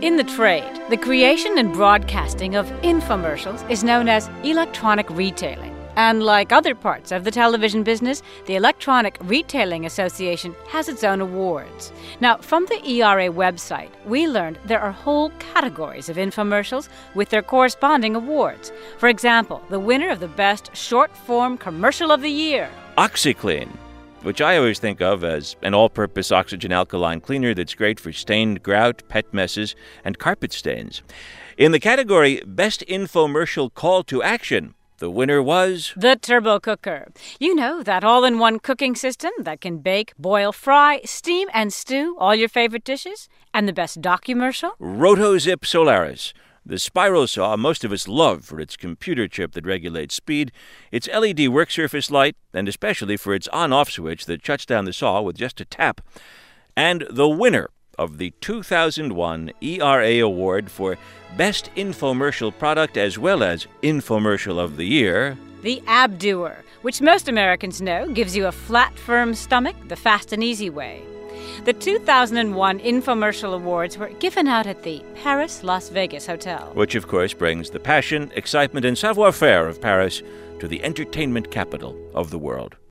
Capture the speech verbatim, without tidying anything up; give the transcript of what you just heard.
In the trade, the creation and broadcasting of infomercials is known as electronic retailing. And like other parts of the television business, the Electronic Retailing Association has its own awards. Now, from the E R A website, we learned there are whole categories of infomercials with their corresponding awards. For example, the winner of the Best Short-Form Commercial of the Year, OxiClean, which I always think of as an all-purpose oxygen alkaline cleaner that's great for stained grout, pet messes, and carpet stains. In the category Best Infomercial Call to Action, the winner was the Turbo Cooker. You know, that all-in-one cooking system that can bake, boil, fry, steam, and stew all your favorite dishes. And the best documercial? RotoZip Solaris, the spiral saw most of us love for its computer chip that regulates speed, its L E D work surface light, and especially for its on-off switch that shuts down the saw with just a tap. And the winner of the two thousand one E R A Award for Best Infomercial Product as well as Infomercial of the Year, the Abdoer, which most Americans know gives you a flat, firm stomach the fast and easy way. The two thousand one Infomercial Awards were given out at the Paris Las Vegas Hotel, which of course brings the passion, excitement, and savoir-faire of Paris to the entertainment capital of the world.